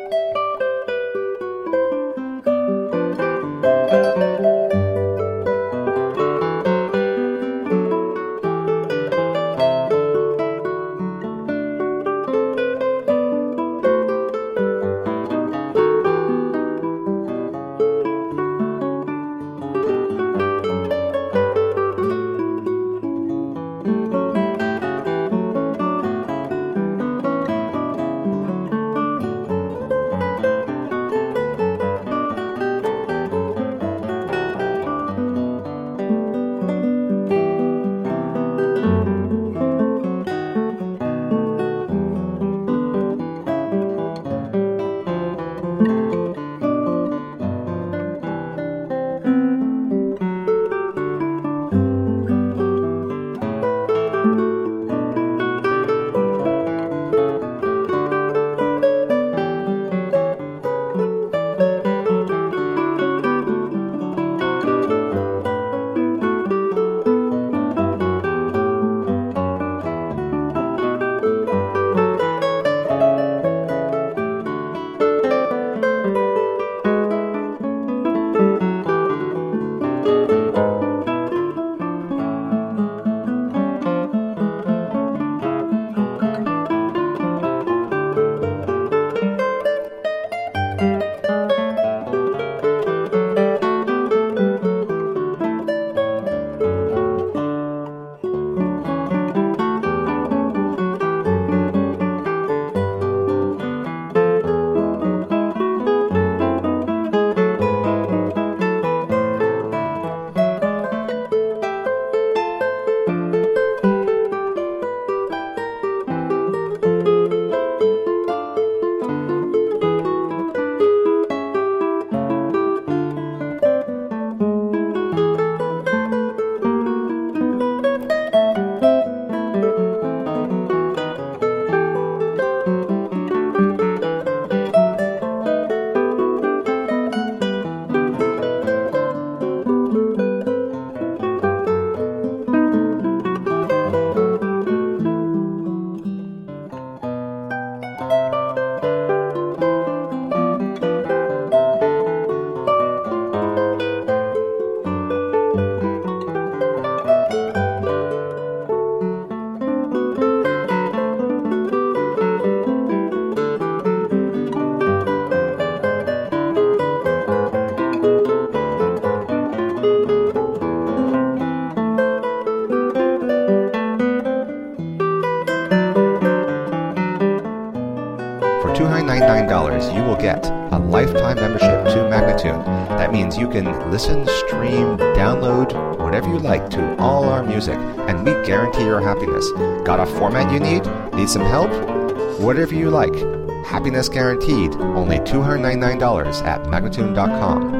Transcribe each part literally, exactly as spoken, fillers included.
two hundred ninety-nine dollars, you will get a lifetime membership to Magnatune. That means you can listen, stream, download, whatever you like to all our music, and we guarantee your happiness. Got a format you need? Need some help? Whatever you like. Happiness guaranteed. Only two hundred ninety-nine dollars at Magnatune dot com.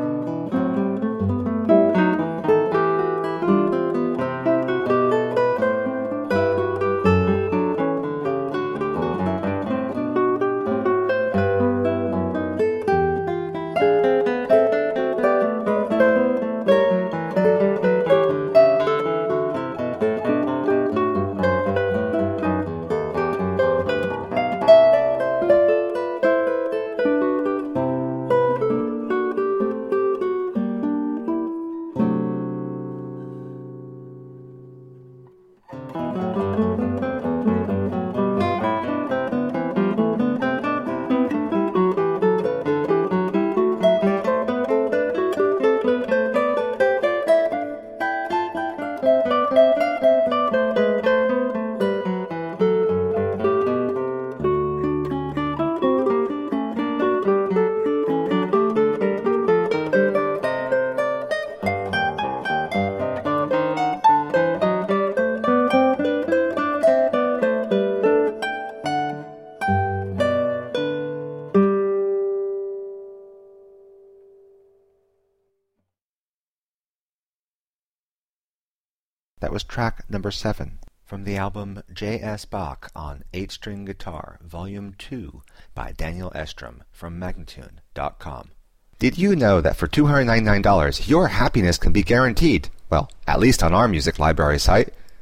That was track number seven from the album J S. Bach on eight-string Guitar, Volume two by Daniel Estrom from Magnatune dot com. Did you know that for two hundred ninety-nine dollars your happiness can be guaranteed? Well, at least on our music library site.